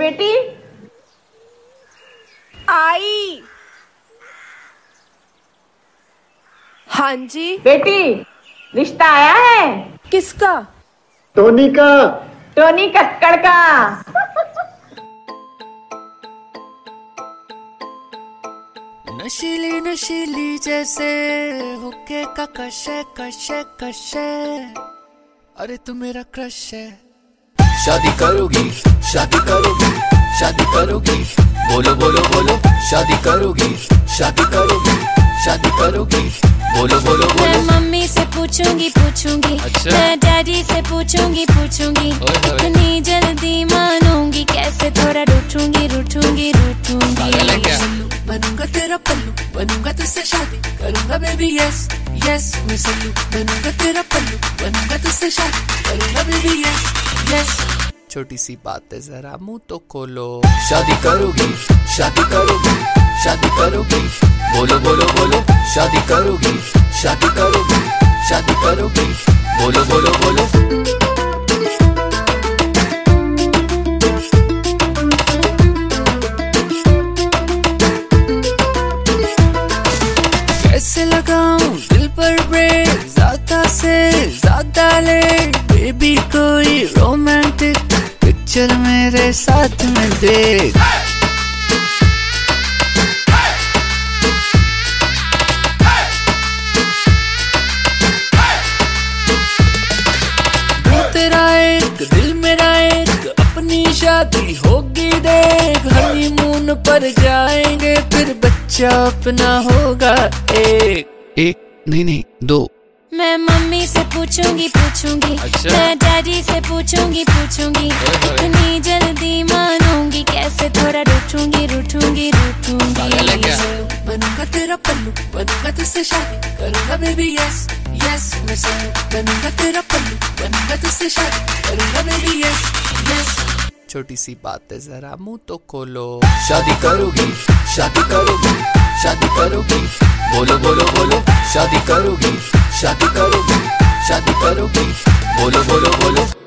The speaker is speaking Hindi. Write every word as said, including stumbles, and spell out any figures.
बेटी। आई। हाँ जी बेटी, रिश्ता आया है। किसका? टोनी का। टोनी कक्कड़ का। नशीली नशीली जैसे हुक्के का कशे कशे कशे, अरे तू मेरा क्रश है। शादी करोगी शादी करोगी शादी करोगी, बोलो बोलो बोलो शादी करोगी शादी करोगी शादी करोगी, बोलो बोलो बोलो। मैं मम्मी से पूछूंगी पूछूंगी, अच्छा? मैं डैडी से पूछूंगी पूछूंगी, इतनी जल्दी मानूंगी कैसे, थोड़ा रूठूंगी रूठूंगी रूठूंगी। बनूंगा तेरा पल्लू, बनूंगा तुझसे शादी करूंगा बेबी, यस यस मैं सल्लू। बनूंगा तेरा पल्लू, बनूंगा तुझसे शादी करूंगा बेबी, यस यस। छोटी सी बात है जरा मुंह तो खोलो। शादी करोगी शादी करोगी शादी करोगी, बोलो बोलो बोलो शादी करोगी शादी करोगी शादी करोगी, बोलो बोलो बोलो। कैसे लगाऊं दिल पर ब्रेक, ज्यादा से ज्यादा ले बेबी, कोई रोमांटिक पिक्चर मेरे साथ में देख। तेरा एक दिल मेरा एक, अपनी शादी होगी देख। हनीमून पर जाएंगे फिर बच्चा अपना होगा एक। एक नहीं नहीं दो। मैं मम्मी से पूछूंगी पूछूंगी, अच्छा? मैं डैडी से पूछूंगी पूछूंगी, इतनी जल्दी मानूंगी कैसे, थोड़ा रूठूंगी रूठूंगी रूठूंगी। बनूंगा तेरा पल्लू, बनूंगा तुझसे शादी करूंगा बेबी, यस यस मैं सल्लू। बनूंगा तेरा पल्लू, बनूंगा तुझसे शादी करूंगा बेबी, यस यस। छोटी सी बात है जरा मुंह तो खोलो। शादी करोगी शादी करोगी शादी करोगी, बोलो बोलो बोलो शादी करोगी शादी करोगी शादी करोगी, बोलो बोलो बोलो।